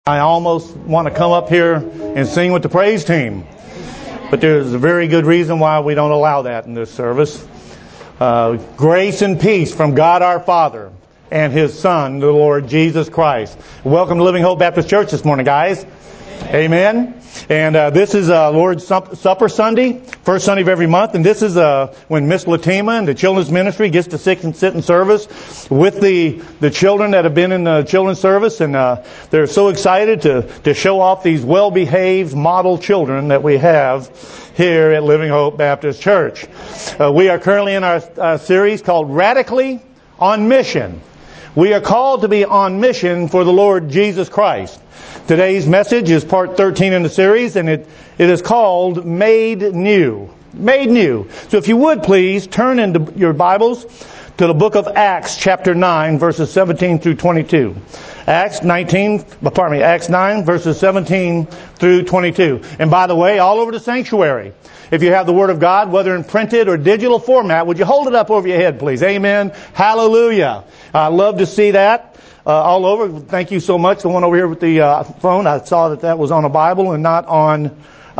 I almost want to come up here and sing with the praise team. But there's a very good reason why we don't allow that in this service. Grace and peace from God our Father and His Son, the Lord Jesus Christ. Welcome to Living Hope Baptist Church this morning, guys. Amen. And this is Lord's Supper Sunday, first Sunday of every month. And this is when Miss Latima and the children's ministry gets to sit in service with the children that have been in the children's service. And they're so excited to show off these well-behaved model children that we have here at Living Hope Baptist Church. We are currently in our series called Radically on Mission. We are called to be on mission for the Lord Jesus Christ. Today's message is part 13 in the series, and it is called Made New. Made New. So if you would please turn into your Bibles to the book of Acts chapter 9 verses 17 through 22. Acts 9 verses 17 through 22. And by the way, all over the sanctuary, if you have the Word of God, whether in printed or digital format, would you hold it up over your head, please? Amen. Hallelujah. I love to see that all over. Thank you so much. The one over here with the phone, I saw that was on a Bible and not on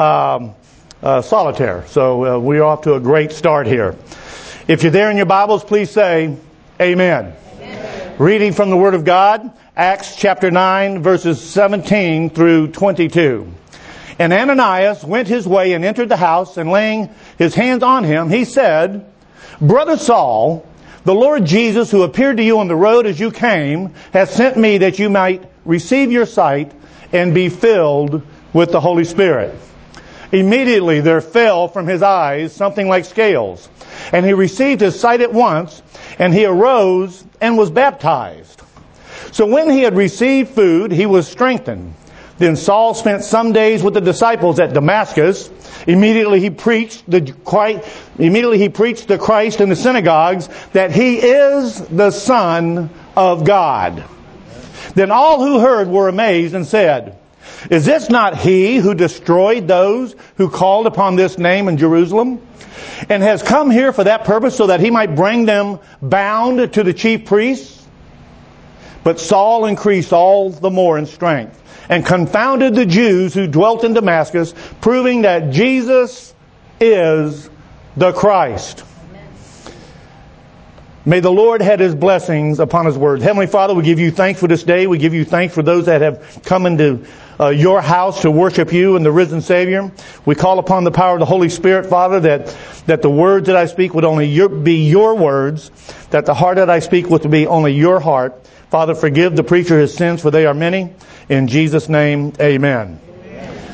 solitaire. So we're off to a great start here. If you're there in your Bibles, please say Amen. Amen. Reading from the Word of God, Acts chapter 9, verses 17 through 22. And Ananias went his way and entered the house, and laying his hands on him, he said, Brother Saul, the Lord Jesus, who appeared to you on the road as you came, has sent me that you might receive your sight and be filled with the Holy Spirit. Immediately there fell from his eyes something like scales, and he received his sight at once, and he arose and was baptized. So when he had received food, he was strengthened. Then Saul spent some days with the disciples at Damascus. Immediately he preached the Christ in the synagogues, that he is the Son of God. Then all who heard were amazed and said, Is this not he who destroyed those who called upon this name in Jerusalem, and has come here for that purpose, so that he might bring them bound to the chief priests? But Saul increased all the more in strength, and confounded the Jews who dwelt in Damascus, proving that Jesus is the Christ. Amen. May the Lord have His blessings upon His word. Heavenly Father, we give you thanks for this day. We give you thanks for those that have come into your house to worship you and the risen Savior. We call upon the power of the Holy Spirit, Father, that the words that I speak would only be your words, that the heart that I speak would be only your heart. Father, forgive the preacher his sins, for they are many. In Jesus' name, amen. Amen.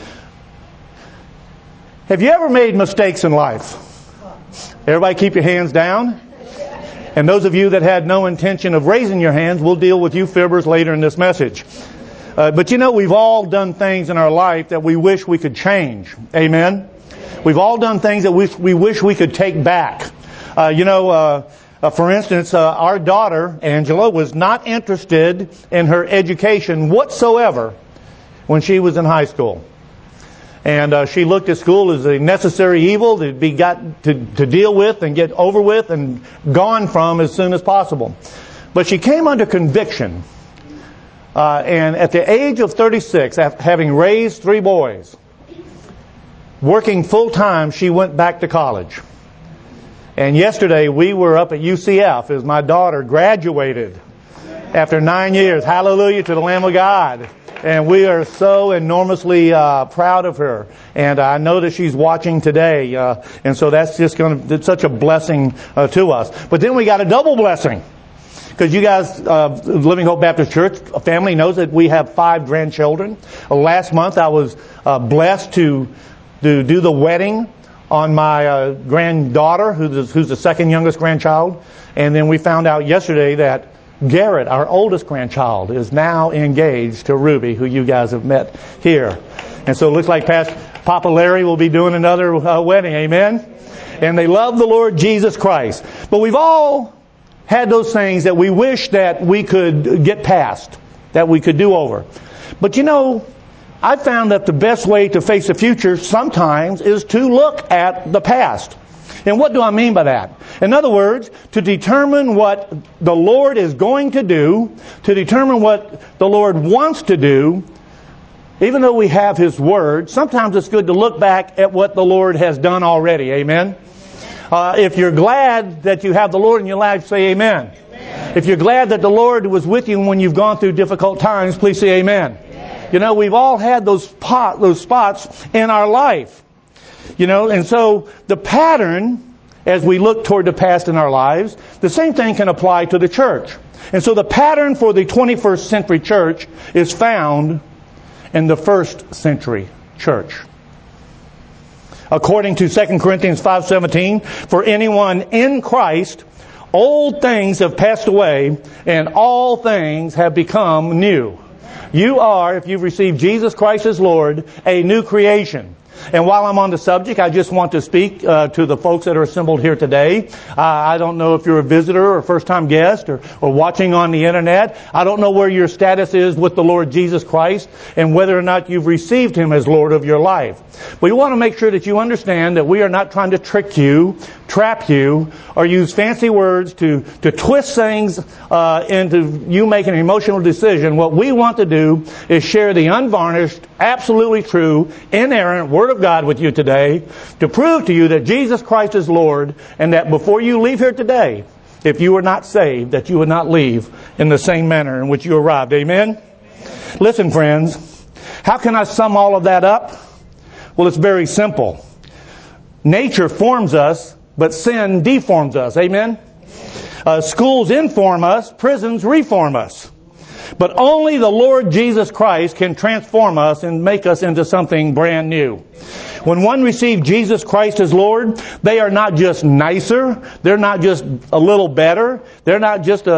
Have you ever made mistakes in life? Everybody keep your hands down. And those of you that had no intention of raising your hands, we'll deal with you fibbers later in this message. But you know, we've all done things in our life that we wish we could change. Amen? We've all done things that we wish we could take back. For instance, our daughter, Angela, was not interested in her education whatsoever when she was in high school. And she looked at school as a necessary evil to be got to deal with and get over with and gone from as soon as possible. But she came under conviction. And at the age of 36, having raised 3 boys, working full time, she went back to college. And yesterday we were up at UCF as my daughter graduated after 9 years. Hallelujah to the Lamb of God. And we are so enormously proud of her. And I know that she's watching today. And so that's just it's such a blessing to us. But then we got a double blessing. Because you guys, Living Hope Baptist Church, a family knows that we have 5 grandchildren. Last month I was blessed to do the wedding on my granddaughter, who's the second youngest grandchild. And then we found out yesterday that Garrett, our oldest grandchild, is now engaged to Ruby, who you guys have met here. And so it looks like Papa Larry will be doing another wedding. Amen? And they love the Lord Jesus Christ. But we've all had those things that we wish that we could get past, that we could do over. But you know, I found that the best way to face the future sometimes is to look at the past. And what do I mean by that? In other words, to determine what the Lord is going to do, to determine what the Lord wants to do, Even though we have His Word, sometimes it's good to look back at what the Lord has done already. Amen? If you're glad that you have the Lord in your life, say amen. Amen. If you're glad that the Lord was with you when you've gone through difficult times, please say amen. Amen. You know, we've all had those spots in our life. You know, and so the pattern, as we look toward the past in our lives, the same thing can apply to the church. And so the pattern for the 21st century church is found in the first century church. According to 2 Corinthians 5:17, for anyone in Christ, old things have passed away and all things have become new. You are, if you've received Jesus Christ as Lord, a new creation. And while I'm on the subject, I just want to speak to the folks that are assembled here today. I don't know if you're a visitor or a first-time guest or watching on the internet. I don't know where your status is with the Lord Jesus Christ and whether or not you've received Him as Lord of your life. But we want to make sure that you understand that we are not trying to trick you, trap you, or use fancy words to twist things into you making an emotional decision. What we want to do is share the unvarnished, absolutely true, inerrant Word of God with you today to prove to you that Jesus Christ is Lord, and that before you leave here today, if you are not saved, that you would not leave in the same manner in which you arrived. Amen? Listen, friends, how can I sum all of that up? Well, it's very simple. Nature forms us, but sin deforms us. Amen? Schools inform us, prisons reform us. But only the Lord Jesus Christ can transform us and make us into something brand new. When one receives Jesus Christ as Lord, they are not just nicer. They're not just a little better. They're not just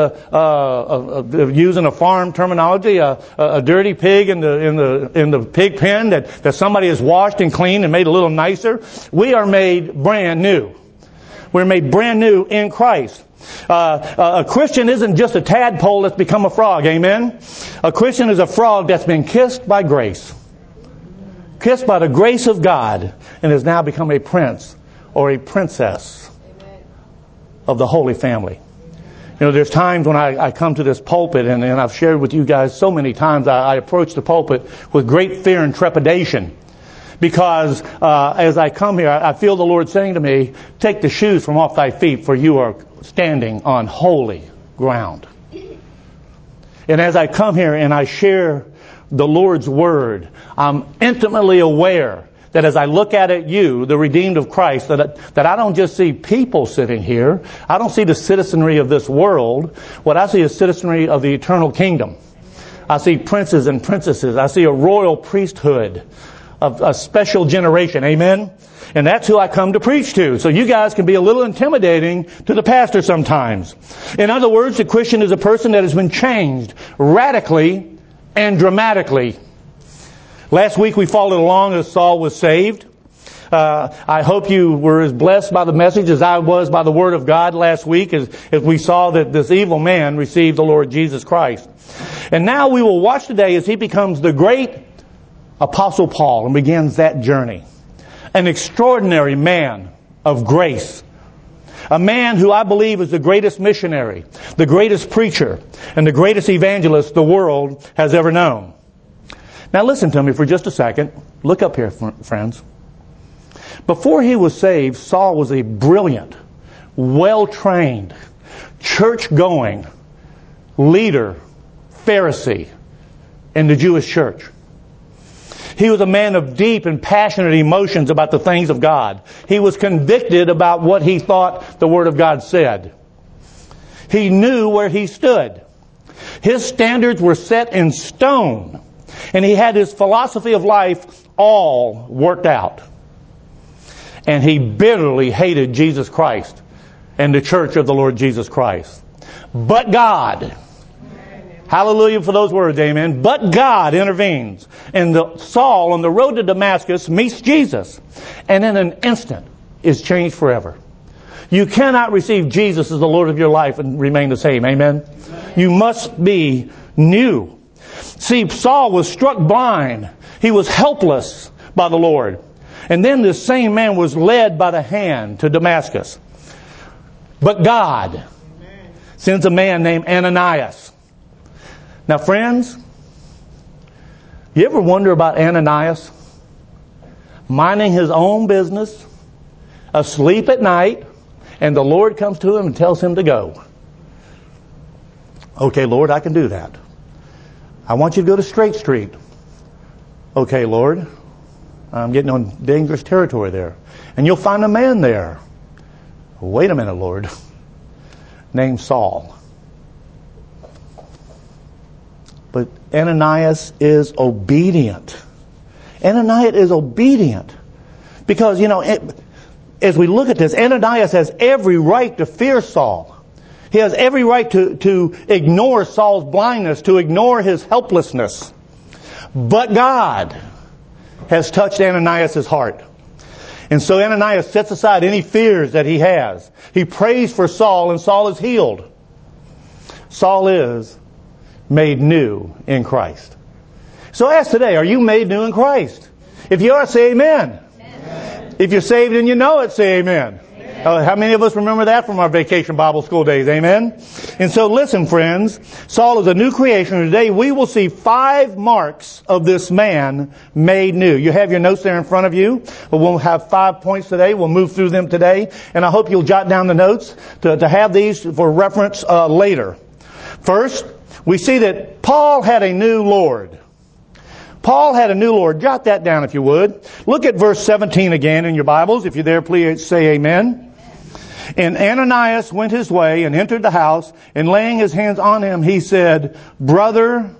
using a farm terminology, a dirty pig in the pig pen that somebody has washed and cleaned and made a little nicer. We are made brand new. We're made brand new in Christ. A Christian isn't just a tadpole that's become a frog. Amen? A Christian is a frog that's been kissed by grace. Kissed by the grace of God, and has now become a prince or a princess of the Holy Family. You know, there's times when I come to this pulpit, and I've shared with you guys so many times, I approach the pulpit with great fear and trepidation. Because as I come here, I feel the Lord saying to me, take the shoes from off thy feet, for you are standing on holy ground. And as I come here and I share the Lord's Word, I'm intimately aware that as I look at you, the redeemed of Christ, that I don't just see people sitting here. I don't see the citizenry of this world. What I see is citizenry of the eternal kingdom. I see princes and princesses. I see a royal priesthood of a special generation. Amen? And that's who I come to preach to. So you guys can be a little intimidating to the pastor sometimes. In other words, the Christian is a person that has been changed radically and dramatically. Last week we followed along as Saul was saved. I hope you were as blessed by the message as I was by the Word of God last week as we saw that this evil man received the Lord Jesus Christ. And now we will watch today as he becomes the great Apostle Paul and begins that journey. An extraordinary man of grace. A man who I believe is the greatest missionary, the greatest preacher, and the greatest evangelist the world has ever known. Now listen to me for just a second. Look up here, friends. Before he was saved, Saul was a brilliant, well-trained, church-going leader, Pharisee in the Jewish church. He was a man of deep and passionate emotions about the things of God. He was convicted about what he thought the Word of God said. He knew where he stood. His standards were set in stone. And he had his philosophy of life all worked out. And he bitterly hated Jesus Christ and the church of the Lord Jesus Christ. But God, hallelujah for those words, amen. But God intervenes. And Saul on the road to Damascus meets Jesus. And in an instant is changed forever. You cannot receive Jesus as the Lord of your life and remain the same, amen. You must be new. See, Saul was struck blind. He was helpless by the Lord. And then this same man was led by the hand to Damascus. But God sends a man named Ananias. Now, friends, You ever wonder about Ananias? Minding his own business, asleep at night, and the Lord comes to him and tells him to go. Okay, Lord, I can do that. I want you to go to Straight Street. Okay, Lord, I'm getting on dangerous territory there. And you'll find a man there. Wait a minute, Lord. Named Saul. But Ananias is obedient. Ananias is obedient. Because, as we look at this, Ananias has every right to fear Saul. He has every right to ignore Saul's blindness, to ignore his helplessness. But God has touched Ananias' heart. And so Ananias sets aside any fears that he has. He prays for Saul, and Saul is healed. Saul is made new in Christ. So ask today, are you made new in Christ? If you are, say amen. Amen. If you're saved and you know it, say amen. How many of us remember that from our vacation Bible school days? Amen? And so listen, friends, Saul is a new creation. Today we will see 5 marks of this man made new. You have your notes there in front of you. We'll have 5 points today. We'll move through them today. And I hope you'll jot down the notes to have these for reference later. First, we see that Paul had a new Lord. Paul had a new Lord. Jot that down if you would. Look at verse 17 again in your Bibles. If you're there, please say amen. And Ananias went his way and entered the house, and laying his hands on him, he said, Brother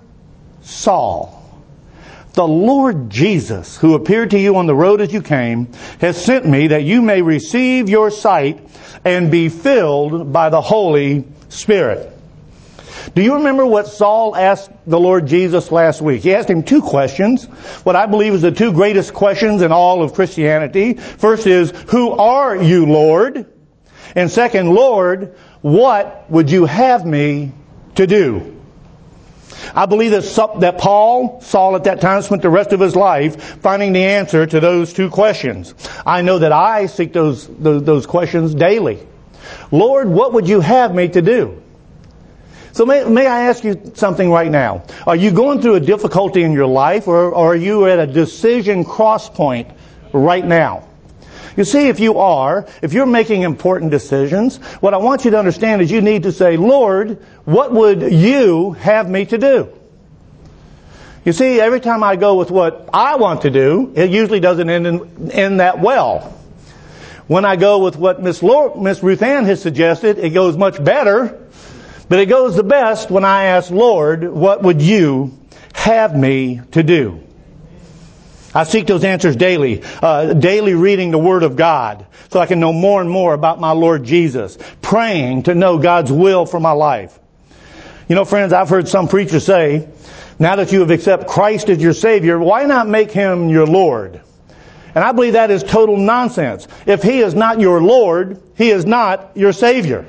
Saul, the Lord Jesus, who appeared to you on the road as you came, has sent me that you may receive your sight and be filled by the Holy Spirit. Do you remember what Saul asked the Lord Jesus last week? He asked him 2 questions, what I believe is the 2 greatest questions in all of Christianity. First is, who are you, Lord? And second, Lord, what would you have me to do? I believe that Saul at that time spent the rest of his life finding the answer to those 2 questions. I know that I seek those questions daily. Lord, what would you have me to do? So may I ask you something right now? Are you going through a difficulty in your life, or are you at a decision cross point right now? You see, if you're making important decisions, what I want you to understand is you need to say, Lord, what would you have me to do? You see, every time I go with what I want to do, it usually doesn't end that well. When I go with what Miss Ruth Ann has suggested, it goes much better. But it goes the best when I ask, Lord, what would you have me to do? I seek those answers daily reading the Word of God so I can know more and more about my Lord Jesus, praying to know God's will for my life. You know, friends, I've heard some preachers say, now that you have accepted Christ as your Savior, why not make Him your Lord? And I believe that is total nonsense. If He is not your Lord, He is not your Savior.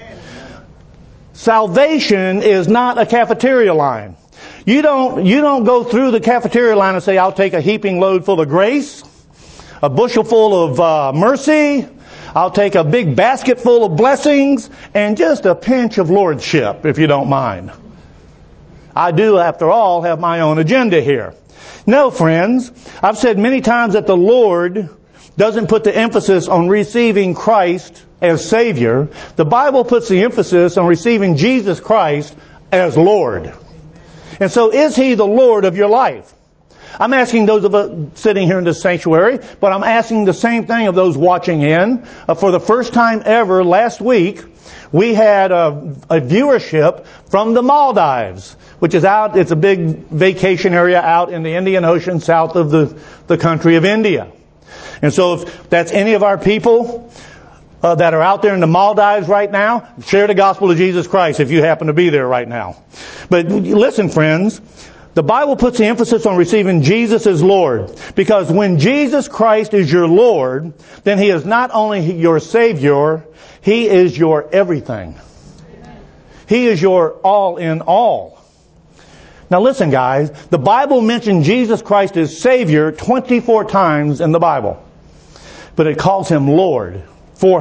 Salvation is not a cafeteria line. You don't go through the cafeteria line and say, I'll take a heaping load full of grace, a bushel full of mercy, I'll take a big basket full of blessings, and just a pinch of lordship, if you don't mind. I do, after all, have my own agenda here. No, friends, I've said many times that the Lord doesn't put the emphasis on receiving Christ as Savior. The Bible puts the emphasis on receiving Jesus Christ as Lord. And so is He the Lord of your life? I'm asking those of us sitting here in this sanctuary, but I'm asking the same thing of those watching in. For the first time ever last week, we had a viewership from the Maldives, which is out, it's a big vacation area out in the Indian Ocean south of the country of India. And so if that's any of our people that are out there in the Maldives right now, share the gospel of Jesus Christ if you happen to be there right now. But listen, friends, the Bible puts the emphasis on receiving Jesus as Lord. Because when Jesus Christ is your Lord, then He is not only your Savior, He is your everything. He is your all in all. Now listen, guys, the Bible mentions Jesus Christ as Savior 24 times in the Bible. But it calls Him Lord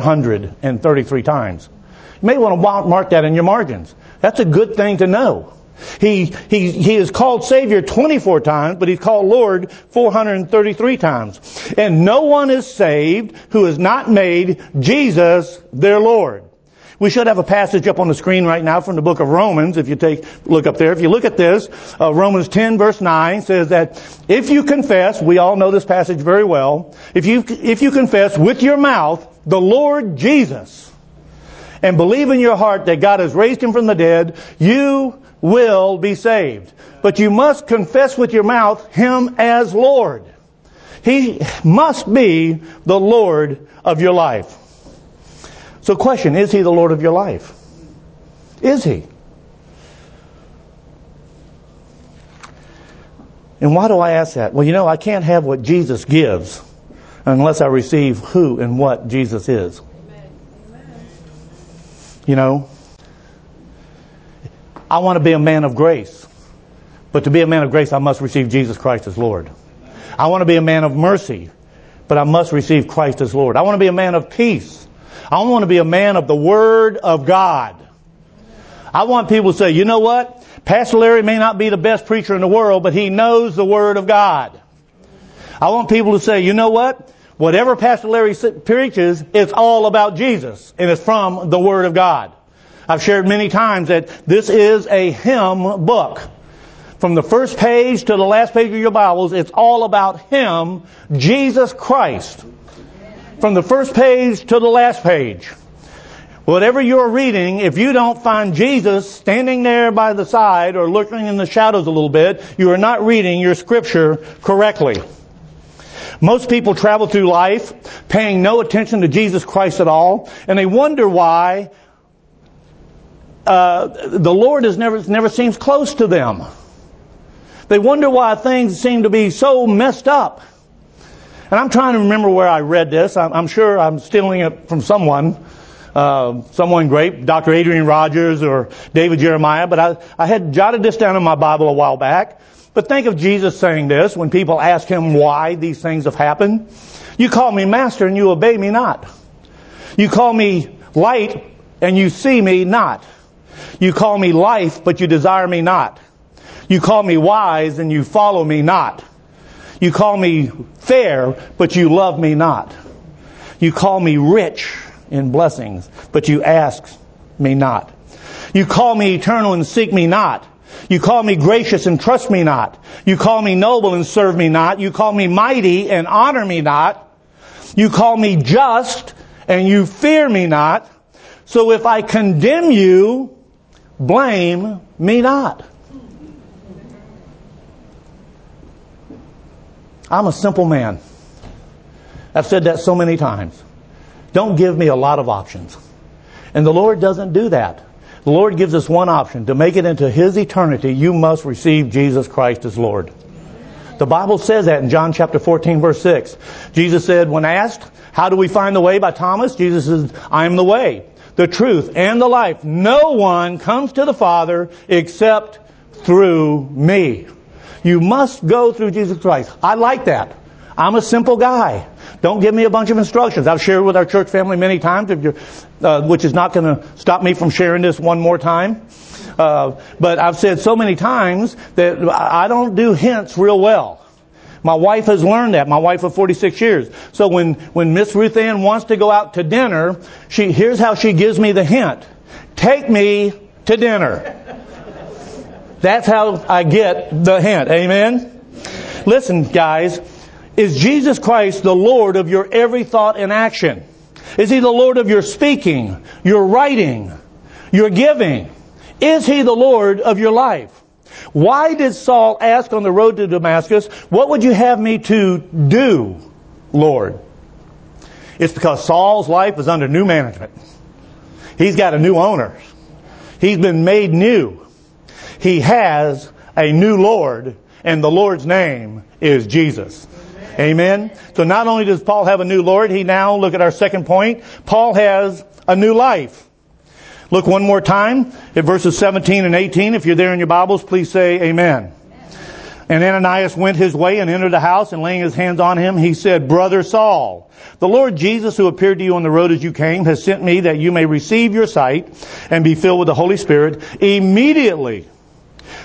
433 times. You may want to mark that in your margins. That's a good thing to know. He is called Savior 24 times, but He's called Lord 433 times. And no one is saved who has not made Jesus their Lord. We should have a passage up on the screen right now from the book of Romans, if you look up there. If you look at this, Romans 10 verse 9 says that if you confess, we all know this passage very well, if you confess with your mouth the Lord Jesus and believe in your heart that God has raised Him from the dead, you will be saved. But you must confess with your mouth Him as Lord. He must be the Lord of your life. So question, is He the Lord of your life? Is He? And why do I ask that? Well, I can't have what Jesus gives unless I receive who and what Jesus is. I want to be a man of grace. But to be a man of grace, I must receive Jesus Christ as Lord. I want to be a man of mercy, but I must receive Christ as Lord. I want to be a man of peace. I want to be a man of the Word of God. I want people to say, you know what? Pastor Larry may not be the best preacher in the world, but he knows the Word of God. I want people to say, you know what? Whatever Pastor Larry preaches, it's all about Jesus, and it's from the Word of God. I've shared many times that this is a hymn book. From the first page to the last page of your Bibles, it's all about Him, Jesus Christ. From the first page to the last page. Whatever you're reading, if you don't find Jesus standing there by the side or lurking in the shadows a little bit, you are not reading your Scripture correctly. Most people travel through life paying no attention to Jesus Christ at all, and they wonder why the Lord never seems close to them. They wonder why things seem to be so messed up. And I'm trying to remember where I read this. I'm sure I'm stealing it from someone great, Dr. Adrian Rogers or David Jeremiah, but I had jotted this down in my Bible a while back. But think of Jesus saying this when people ask Him why these things have happened. You call me Master and you obey me not. You call me light and you see me not. You call me life but you desire me not. You call me wise and you follow me not. You call me fair, but you love me not. You call me rich in blessings, but you ask me not. You call me eternal and seek me not. You call me gracious and trust me not. You call me noble and serve me not. You call me mighty and honor me not. You call me just and you fear me not. So if I condemn you, blame me not. I'm a simple man. I've said that so many times. Don't give me a lot of options. And the Lord doesn't do that. The Lord gives us one option. To make it into His eternity, you must receive Jesus Christ as Lord. The Bible says that in John chapter 14 verse 6. Jesus said, when asked, how do we find the way by Thomas? Jesus says, I am the way, the truth, and the life. No one comes to the Father except through me. You must go through Jesus Christ. I like that. I'm a simple guy. Don't give me a bunch of instructions. I've shared with our church family many times, which is not going to stop me from sharing this one more time. But I've said so many times that I don't do hints real well. My wife has learned that. My wife of 46 years. So when Miss Ruth Ann wants to go out to dinner, here's how she gives me the hint. Take me to dinner. That's how I get the hint. Amen? Listen, guys. Is Jesus Christ the Lord of your every thought and action? Is He the Lord of your speaking, your writing, your giving? Is He the Lord of your life? Why did Saul ask on the road to Damascus, what would you have me to do, Lord? It's because Saul's life is under new management. He's got a new owner. He's been made new. He has a new Lord, and the Lord's name is Jesus. Amen. So not only does Paul have a new Lord, he now, look at our second point, Paul has a new life. Look one more time at verses 17 and 18. If you're there in your Bibles, please say amen. And Ananias went his way and entered the house, and laying his hands on him, he said, Brother Saul, the Lord Jesus, who appeared to you on the road as you came, has sent me that you may receive your sight and be filled with the Holy Spirit. Immediately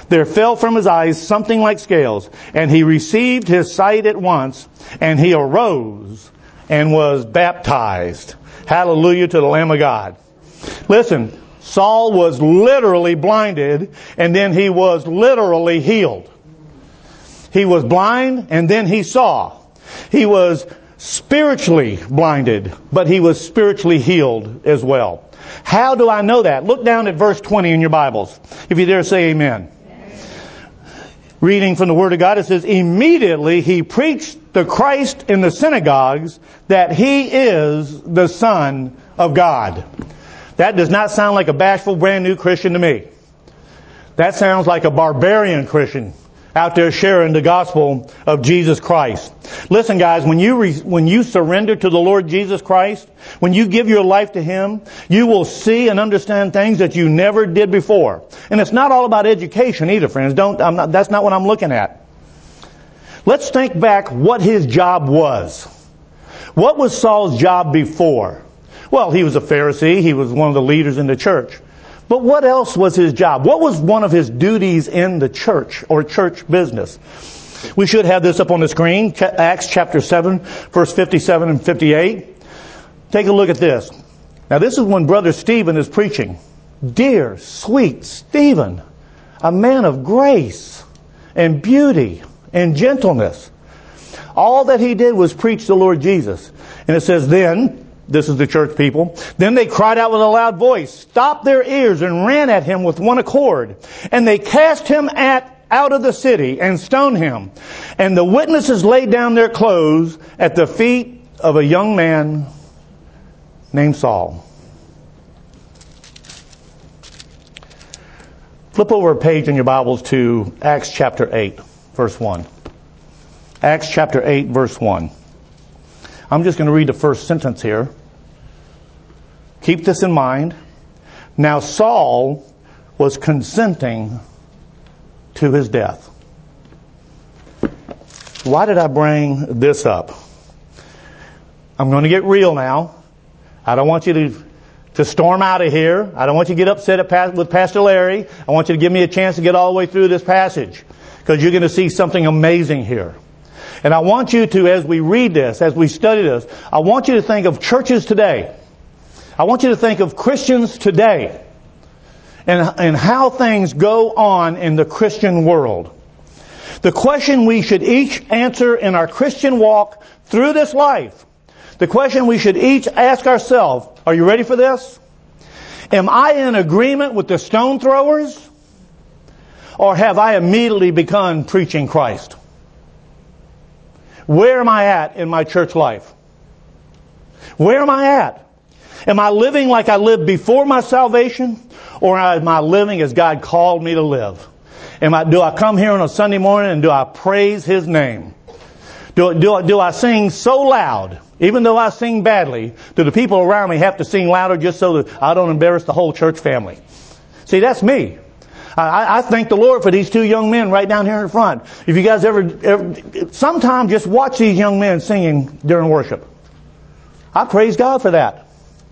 there fell from his eyes something like scales, and he received his sight at once, and he arose and was baptized. Hallelujah to the Lamb of God. Listen, Saul was literally blinded, and then he was literally healed. He was blind, and then he saw. He was spiritually blinded, but he was spiritually healed as well. How do I know that? Look down at verse 20 in your Bibles. If you dare say amen. Reading from the Word of God, it says, immediately he preached the Christ in the synagogues, that he is the Son of God. That does not sound like a bashful, brand new Christian to me. That sounds like a barbarian Christian out there sharing the gospel of Jesus Christ. Listen, guys, when you surrender to the Lord Jesus Christ, when you give your life to Him, you will see and understand things that you never did before. And it's not all about education either, friends. That's not what I'm looking at. Let's think back what his job was. What was Saul's job before? Well, he was a Pharisee. He was one of the leaders in the church. But what else was his job? What was one of his duties in the church or church business? We should have this up on the screen. Acts chapter 7, verse 57 and 58. Take a look at this. Now this is when Brother Stephen is preaching. Dear, sweet Stephen, a man of grace and beauty and gentleness. All that he did was preach the Lord Jesus. And it says then, this is the church people, then they cried out with a loud voice, stopped their ears, and ran at him with one accord. And they cast him out of the city and stoned him. And the witnesses laid down their clothes at the feet of a young man named Saul. Flip over a page in your Bibles to Acts chapter 8, verse 1. Acts chapter 8, verse 1. I'm just going to read the first sentence here. Keep this in mind. Now Saul was consenting to his death. Why did I bring this up? I'm going to get real now. I don't want you to storm out of here. I don't want you to get upset with Pastor Larry. I want you to give me a chance to get all the way through this passage, because you're going to see something amazing here. And I want you to, as we read this, as we study this, I want you to think of churches today. I want you to think of Christians today and how things go on in the Christian world. The question we should each answer in our Christian walk through this life, the question we should each ask ourselves, are you ready for this? Am I in agreement with the stone throwers? Or have I immediately begun preaching Christ? Where am I at in my church life? Where am I at? Am I living like I lived before my salvation? Or am I living as God called me to live? Do I come here on a Sunday morning and do I praise His name? Do I sing so loud, even though I sing badly, do the people around me have to sing louder just so that I don't embarrass the whole church family? See, that's me. I thank the Lord for these two young men right down here in front. If you guys ever sometime just watch these young men singing during worship. I praise God for that.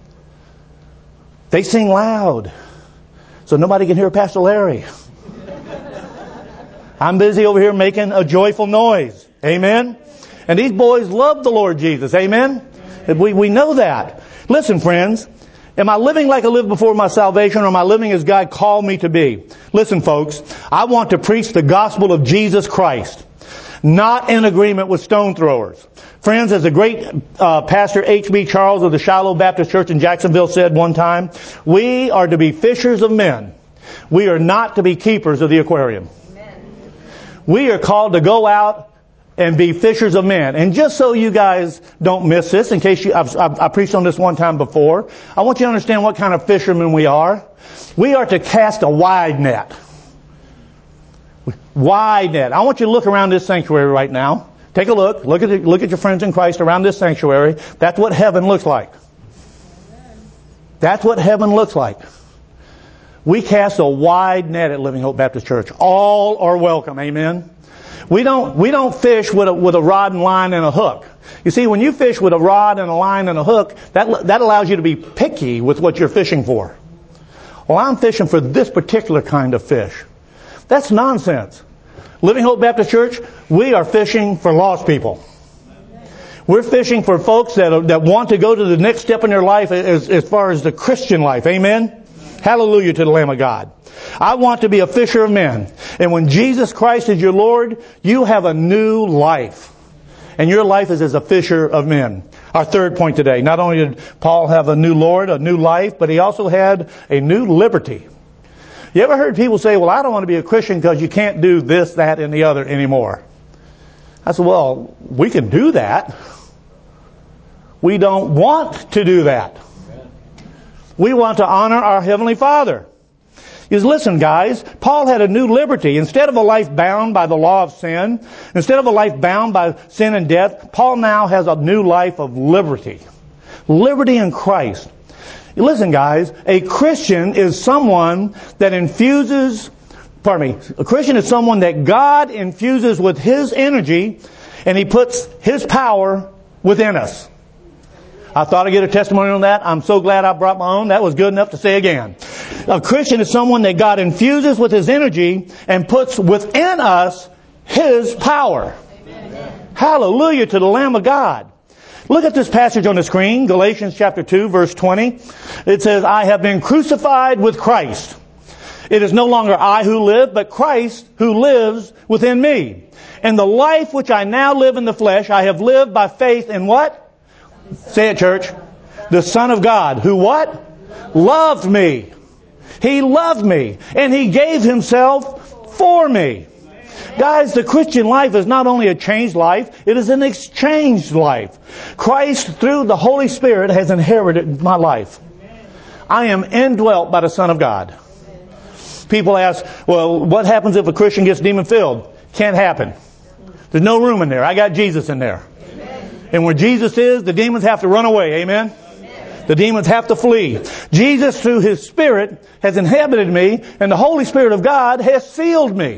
They sing loud, so nobody can hear Pastor Larry. I'm busy over here making a joyful noise. Amen? And these boys love the Lord Jesus. Amen? We know that. Listen, friends. Am I living like I lived before my salvation, or am I living as God called me to be? Listen, folks, I want to preach the gospel of Jesus Christ, not in agreement with stone throwers. Friends, as the great Pastor H.B. Charles of the Shiloh Baptist Church in Jacksonville said one time, we are to be fishers of men. We are not to be keepers of the aquarium. Amen. We are called to go out and be fishers of men. And just so you guys don't miss this, in case I preached on this one time before, I want you to understand what kind of fishermen we are. We are to cast a wide net. Wide net. I want you to look around this sanctuary right now. Take a look. Look at your friends in Christ around this sanctuary. That's what heaven looks like. That's what heaven looks like. We cast a wide net at Living Hope Baptist Church. All are welcome. Amen. We don't fish with a rod and line and a hook. You see, when you fish with a rod and a line and a hook, that allows you to be picky with what you're fishing for. Well, I'm fishing for this particular kind of fish. That's nonsense. Living Hope Baptist Church, we are fishing for lost people. We're fishing for folks that want to go to the next step in their life as far as the Christian life. Amen? Hallelujah to the Lamb of God. I want to be a fisher of men. And when Jesus Christ is your Lord, you have a new life. And your life is as a fisher of men. Our third point today. Not only did Paul have a new Lord, a new life, but he also had a new liberty. You ever heard people say, well, I don't want to be a Christian because you can't do this, that, and the other anymore? I said, well, we can do that. We don't want to do that. We want to honor our Heavenly Father. Because listen, guys, Paul had a new liberty. Instead of a life bound by the law of sin, instead of a life bound by sin and death, Paul now has a new life of liberty. Liberty in Christ. Listen, guys, a Christian is someone that a Christian is someone that God infuses with His energy, and He puts His power within us. I thought I'd get a testimony on that. I'm so glad I brought my own. That was good enough to say again. A Christian is someone that God infuses with His energy and puts within us His power. Amen. Hallelujah to the Lamb of God. Look at this passage on the screen, Galatians chapter 2, verse 20. It says, I have been crucified with Christ. It is no longer I who live, but Christ who lives within me. And the life which I now live in the flesh, I have lived by faith in what? Say it, church. The Son of God, who what? Loved me. He loved me. And He gave Himself for me. Guys, the Christian life is not only a changed life, it is an exchanged life. Christ, through the Holy Spirit, has inherited my life. I am indwelt by the Son of God. People ask, well, what happens if a Christian gets demon-filled? Can't happen. There's no room in there. I got Jesus in there. And where Jesus is, the demons have to run away. Amen? The demons have to flee. Jesus, through His Spirit, has inhabited me, and the Holy Spirit of God has sealed me.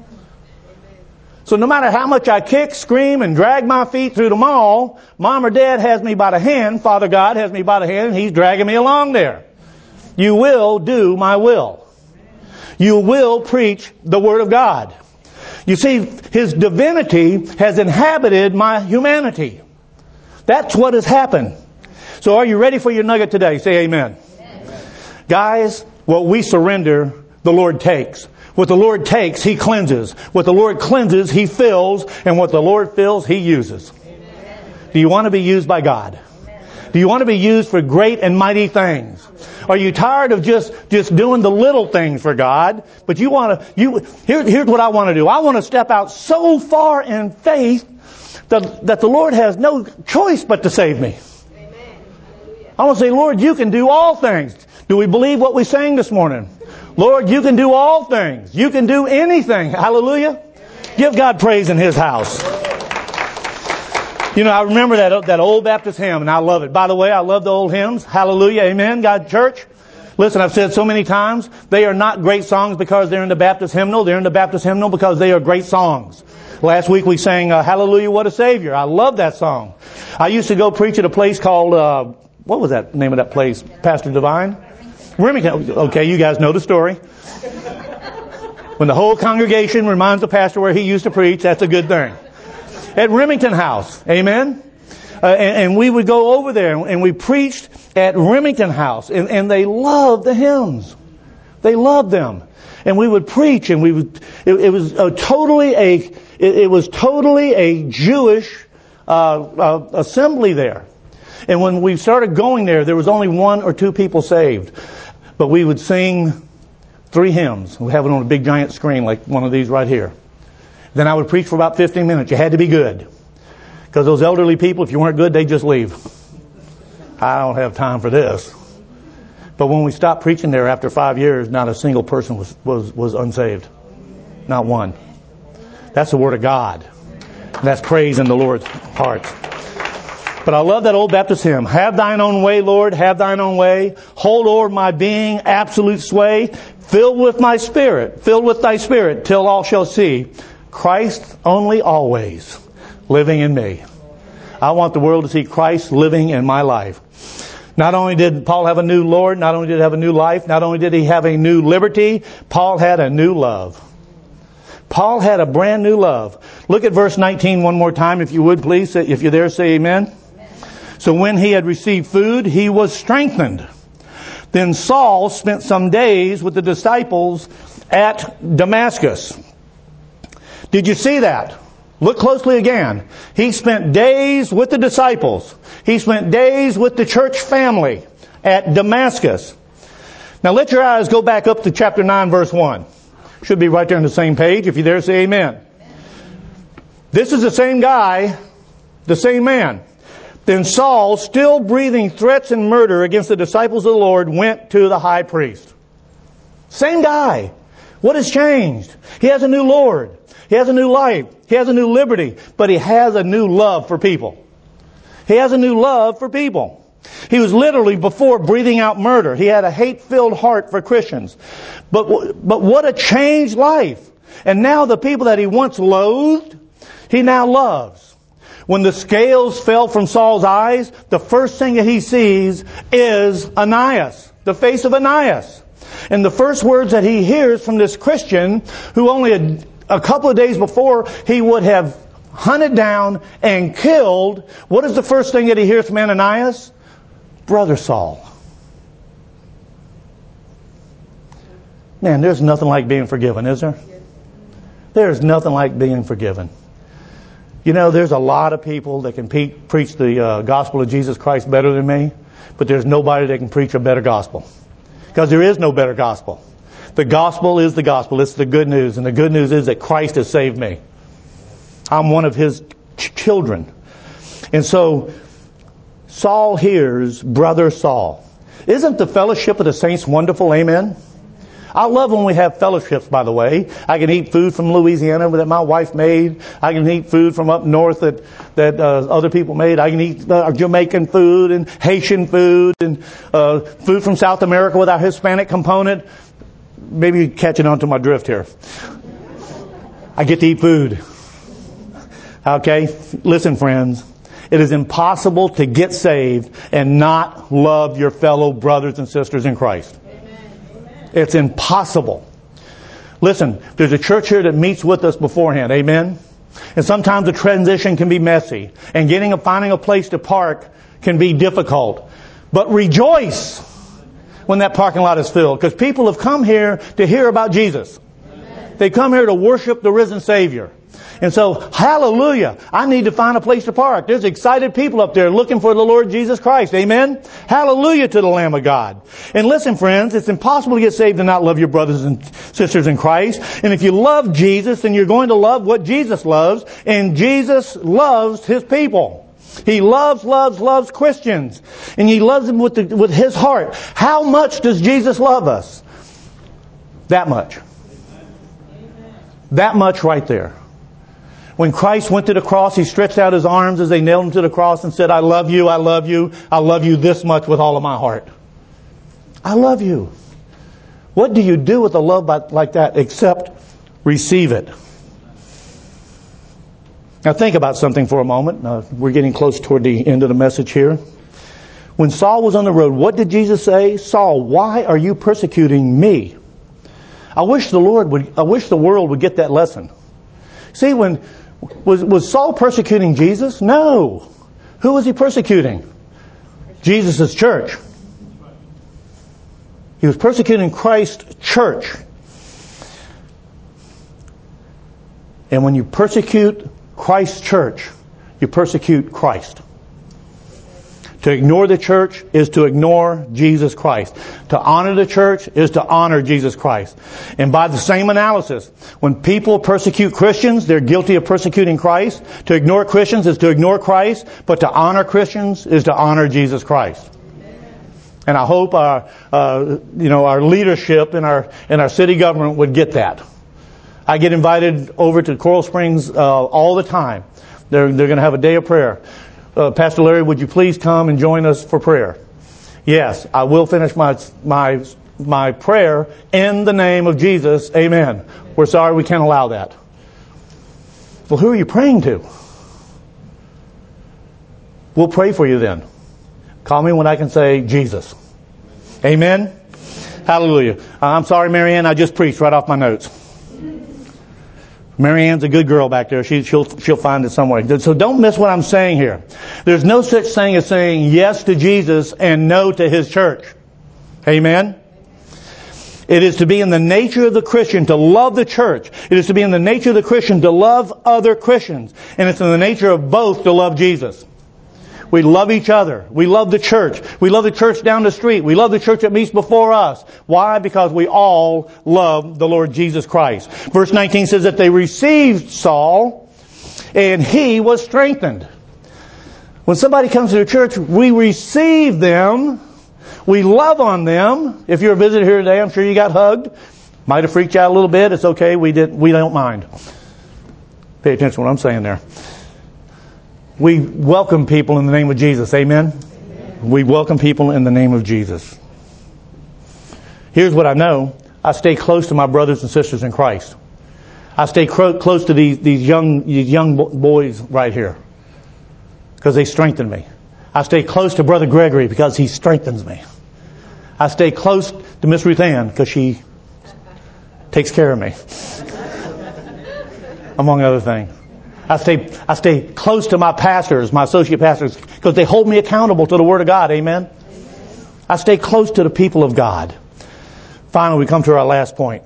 So no matter how much I kick, scream, and drag my feet through the mall, Mom or Dad has me by the hand, Father God has me by the hand, and He's dragging me along there. You will do my will. You will preach the Word of God. You see, His divinity has inhabited my humanity. That's what has happened. So are you ready for your nugget today? Say amen. Amen. Guys, what we surrender, the Lord takes. What the Lord takes, He cleanses. What the Lord cleanses, He fills. And what the Lord fills, He uses. Amen. Do you want to be used by God? Amen. Do you want to be used for great and mighty things? Are you tired of just doing the little things for God? But you want to, here's what I want to do. I want to step out so far in faith that the Lord has no choice but to save me. Amen. I want to say, Lord, you can do all things. Do we believe what we sang this morning? Lord, you can do all things. You can do anything. Hallelujah. Amen. Give God praise in His house. You know, I remember that old Baptist hymn, and I love it. By the way, I love the old hymns. Hallelujah. Amen. God, church. Listen, I've said so many times, they are not great songs because they're in the Baptist hymnal. They're in the Baptist hymnal because they are great songs. Last week we sang, Hallelujah, What a Savior. I love that song. I used to go preach at a place called, what was that name of that place? Pastor Divine? Remington. Okay, you guys know the story. When the whole congregation reminds the pastor where he used to preach, that's a good thing. At Remington House. Amen? And we would go over there and we preached at Remington House. And they loved the hymns. They loved them. And we would preach, and it was totally a Jewish assembly there. And when we started going there was only 1 or 2 people saved. But we would sing 3 hymns. We have it on a big giant screen like one of these right here. Then I would preach for about 15 minutes. You had to be good. Because those elderly people, if you weren't good, they'd just leave. I don't have time for this. But when we stopped preaching there after 5 years, not a single person was unsaved. Not one. That's the Word of God. And that's praise in the Lord's heart. But I love that old Baptist hymn. Have thine own way, Lord, have thine own way. Hold o'er my being absolute sway. Filled with thy spirit, till all shall see Christ only always living in me. I want the world to see Christ living in my life. Not only did Paul have a new Lord, not only did he have a new life, not only did he have a new liberty, Paul had a new love. Paul had a brand new love. Look at verse 19 one more time, if you would, please. If you're there, say amen. So when he had received food, he was strengthened. Then Saul spent some days with the disciples at Damascus. Did you see that? Look closely again. He spent days with the disciples. He spent days with the church family at Damascus. Now let your eyes go back up to chapter 9, verse 1. Should be right there on the same page. If you're there, say amen. This is the same guy, the same man. Then Saul, still breathing threats and murder against the disciples of the Lord, went to the high priest. Same guy. What has changed? He has a new Lord. He has a new life. He has a new liberty. But he has a new love for people. He has a new love for people. He was literally before breathing out murder. He had a hate-filled heart for Christians. But what a changed life. And now the people that he once loathed, he now loves. When the scales fell from Saul's eyes, the first thing that he sees is Ananias, the face of Ananias. And the first words that he hears from this Christian, who only a couple of days before he would have hunted down and killed, what is the first thing that he hears from Ananias? Brother Saul. Man, there's nothing like being forgiven, is there? There's nothing like being forgiven. You know, there's a lot of people that can preach the gospel of Jesus Christ better than me, but there's nobody that can preach a better gospel. Because there is no better gospel. The gospel is the gospel. It's the good news. And the good news is that Christ has saved me. I'm one of His children. And so, Saul hears Brother Saul. Isn't the fellowship of the saints wonderful? Amen? I love when we have fellowships, by the way. I can eat food from Louisiana that my wife made. I can eat food from up north that other people made. I can eat Jamaican food and Haitian food and food from South America with our Hispanic component. Maybe you're catching on to my drift here. I get to eat food. Okay? Listen, friends. It is impossible to get saved and not love your fellow brothers and sisters in Christ. It's impossible. Listen, there's a church here that meets with us beforehand. Amen? And sometimes the transition can be messy. And finding a place to park can be difficult. But rejoice when that parking lot is filled. Because people have come here to hear about Jesus. They come here to worship the risen Savior. And so, hallelujah, I need to find a place to park. There's excited people up there looking for the Lord Jesus Christ. Amen? Hallelujah to the Lamb of God. And listen, friends, it's impossible to get saved and not love your brothers and sisters in Christ. And if you love Jesus, then you're going to love what Jesus loves. And Jesus loves His people. He loves Christians. And He loves them with His heart. How much does Jesus love us? That much. That much right there. When Christ went to the cross, He stretched out His arms as they nailed Him to the cross and said, I love you, I love you, I love you this much with all of my heart. I love you. What do you do with a love like that except receive it? Now think about something for a moment. We're getting close toward the end of the message here. When Saul was on the road, what did Jesus say? Saul, why are you persecuting me? I wish the world would get that lesson. See, was Saul persecuting Jesus? No. Who was he persecuting? Jesus' church. He was persecuting Christ's church. And when you persecute Christ's church, you persecute Christ. To ignore the church is to ignore Jesus Christ. To honor the church is to honor Jesus Christ. And by the same analysis, when people persecute Christians, they're guilty of persecuting Christ. To ignore Christians is to ignore Christ, but to honor Christians is to honor Jesus Christ. And I hope our leadership in our city government would get that. I get invited over to Coral Springs all the time. They're going to have a day of prayer. Pastor Larry, would you please come and join us for prayer? Yes, I will finish my prayer in the name of Jesus. Amen. We're sorry we can't allow that. Well, who are you praying to? We'll pray for you then. Call me when I can say Jesus. Amen. Hallelujah. I'm sorry, Marianne, I just preached right off my notes. Marianne's a good girl back there. She'll find it somewhere. So don't miss what I'm saying here. There's no such thing as saying yes to Jesus and no to His church. Amen? It is to be in the nature of the Christian to love the church. It is to be in the nature of the Christian to love other Christians. And it's in the nature of both to love Jesus. We love each other. We love the church. We love the church down the street. We love the church that meets before us. Why? Because we all love the Lord Jesus Christ. Verse 19 says that they received Saul and he was strengthened. When somebody comes to the church, we receive them. We love on them. If you're a visitor here today, I'm sure you got hugged. Might have freaked you out a little bit. It's okay. We don't mind. Pay attention to what I'm saying there. We welcome people in the name of Jesus. Amen? Amen? We welcome people in the name of Jesus. Here's what I know. I stay close to my brothers and sisters in Christ. I stay close to these young boys right here because they strengthen me. I stay close to Brother Gregory because he strengthens me. I stay close to Miss Ruth Ann because she takes care of me. Among other things. I stay close to my pastors, my associate pastors, because they hold me accountable to the Word of God. Amen? I stay close to the people of God. Finally, we come to our last point.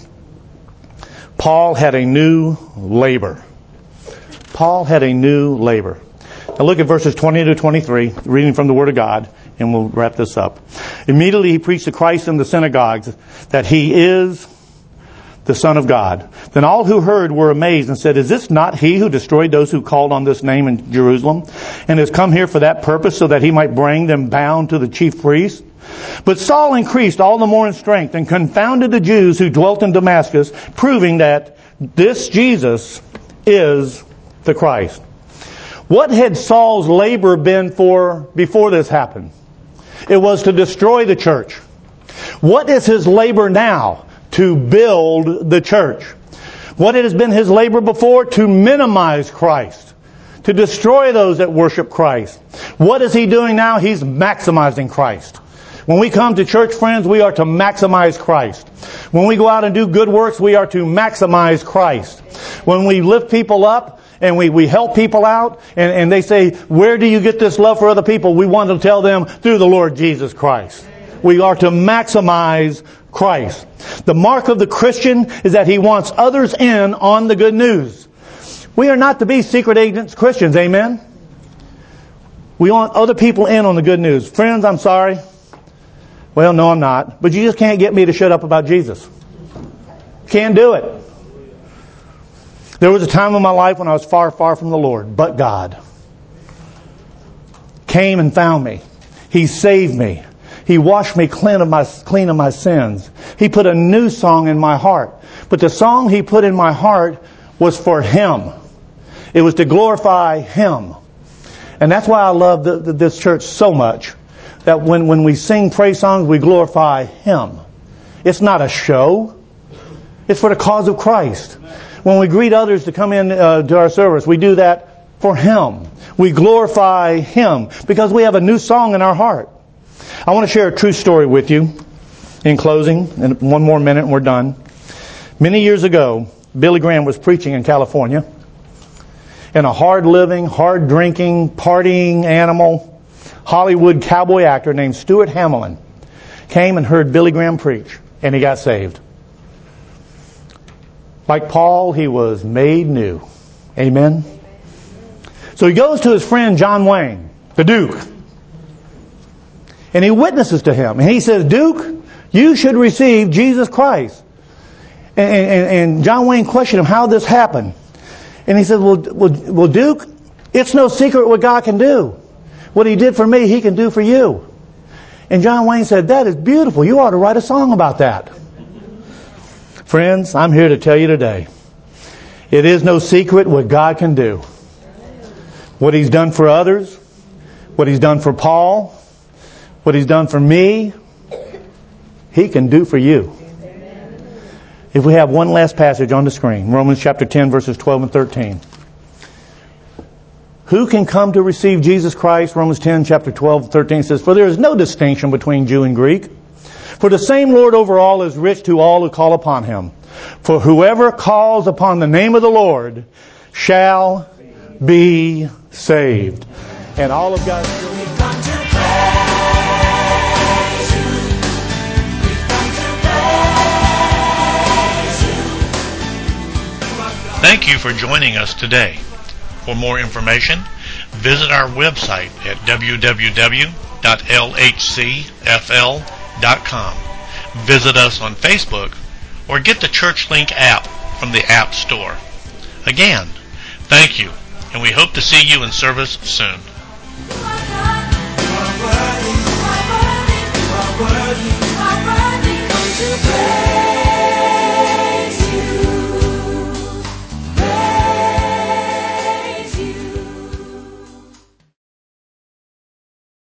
Paul had a new labor. Paul had a new labor. Now look at verses 20 to 23, reading from the Word of God, and we'll wrap this up. Immediately he preached to Christ in the synagogues that He is the Son of God. Then all who heard were amazed and said, "Is this not He who destroyed those who called on this name in Jerusalem, and has come here for that purpose, so that He might bring them bound to the chief priests?" But Saul increased all the more in strength and confounded the Jews who dwelt in Damascus, proving that this Jesus is the Christ. What had Saul's labor been for before this happened? It was to destroy the church. What is his labor now? To build the church. What has been his labor before? To minimize Christ. To destroy those that worship Christ. What is he doing now? He's maximizing Christ. When we come to church, friends, we are to maximize Christ. When we go out and do good works, we are to maximize Christ. When we lift people up and we help people out and they say, "Where do you get this love for other people?" We want to tell them, through the Lord Jesus Christ. We are to maximize Christ. The mark of the Christian is that he wants others in on the good news. We are not to be secret agents Christians, amen? We want other people in on the good news. Friends, I'm sorry. Well, no, I'm not. But you just can't get me to shut up about Jesus. Can't do it. There was a time in my life when I was far, far from the Lord, but God came and found me. He saved me. He washed me clean of my sins. He put a new song in my heart. But the song He put in my heart was for Him. It was to glorify Him. And that's why I love this church so much. That when we sing praise songs, we glorify Him. It's not a show. It's for the cause of Christ. When we greet others to come in to our service, we do that for Him. We glorify Him because we have a new song in our heart. I want to share a true story with you in closing. In one more minute and we're done. Many years ago, Billy Graham was preaching in California. And a hard-living, hard-drinking, partying animal, Hollywood cowboy actor named Stuart Hamilton came and heard Billy Graham preach. And he got saved. Like Paul, he was made new. Amen? So he goes to his friend John Wayne, the Duke. And he witnesses to him. And he says, "Duke, you should receive Jesus Christ." And John Wayne questioned him how this happened. And he said, well, Duke, it's no secret what God can do. What He did for me, He can do for you. And John Wayne said, "That is beautiful. You ought to write a song about that." Friends, I'm here to tell you today, it is no secret what God can do. What He's done for others, what He's done for Paul, what He's done for me, He can do for you. If we have one last passage on the screen, Romans chapter 10, verses 12 and 13. Who can come to receive Jesus Christ? Romans 10, chapter 12, 13 says, "For there is no distinction between Jew and Greek. For the same Lord over all is rich to all who call upon Him. For whoever calls upon the name of the Lord shall be saved. And all of God's children. Thank you for joining us today. For more information, visit our website at www.lhcfl.com. Visit us on Facebook or get the ChurchLink app from the App Store. Again, thank you, and we hope to see you in service soon. You are worthy, you are worthy, you are worthy.